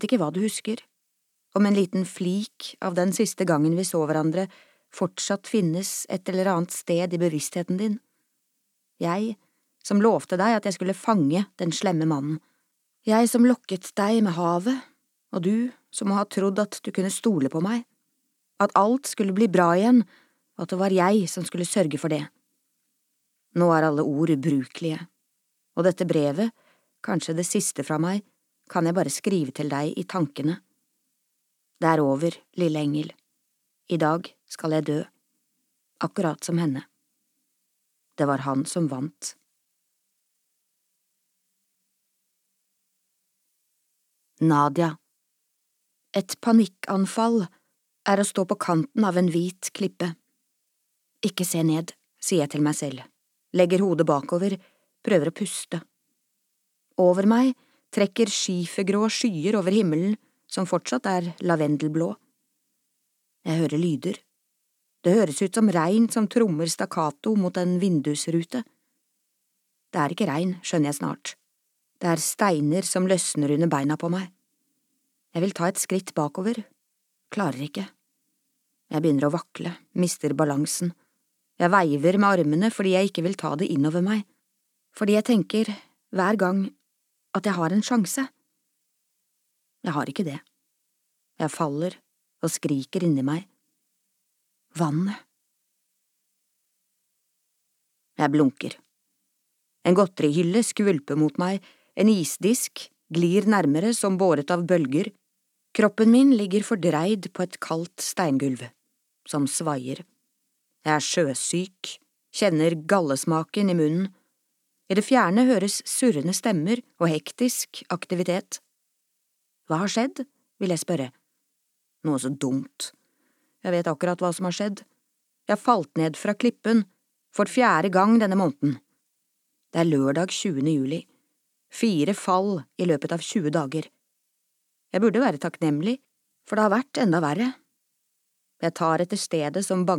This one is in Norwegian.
vet ikke hva du husker, om en liten flik av den siste gangen vi så hverandre fortsatt finnes et eller annet sted i bevisstheten din. Jeg, som lovte deg at jeg skulle fange den slemme mannen. Jeg som lokket deg med havet, og du som må ha trodd at du kunne stole på meg. At alt skulle bli bra igjen, og at det var jeg som skulle sørge for det. Nå er alle ord ubrukelige, og dette brevet, kanskje det siste fra meg, kan jeg bare skrive til deg i tankene. Det er over, lille engel. I dag skal jeg dø, akkurat som henne. Det var han som vant. Nadia. Et panikkanfall er å stå på kanten av en hvit klippe. Ikke se ned, sier jeg til meg selv, legger hodet bakover, prøver å puste. Over meg trekker skifergrå skyer over himmelen, som fortsatt er lavendelblå. Jeg hører lyder. Det høres ut som regn som trommer stakkato mot en vindusrute. Det er ikke regn, skjønner jeg snart. Det er steiner som løsner under beina på meg. Jeg vil ta et skritt bakover. Klarer ikke. Jeg begynner å vakle, mister balansen. Jeg veiver med armene fordi jeg ikke vil ta det innover meg. Fordi jeg tenker, hver gang, at jeg har en sjanse. Jeg har ikke det. Jeg faller og skriker inni meg. Vannet. Jeg blunker. En godterihylle skvulper mot meg, en isdisk glir nærmere som båret av bølger. Kroppen min ligger fordreid på et kaldt steingulv, som svaier. Jeg er sjøsyk, kjenner gallesmaken i munnen. I det fjerne høres surrende stemmer og hektisk aktivitet. Hva har skjedd, vil jeg spørre. Noe så dumt. Jeg vet akkurat hva som har skjedd. Jeg har falt ned fra klippen, for 4. gang denne måneden. Det er lørdag 20. juli. 4 fall i løpet av 20 dager. Jeg burde være takknemlig, for det har vært enda verre. Jeg tar etter stedet som banker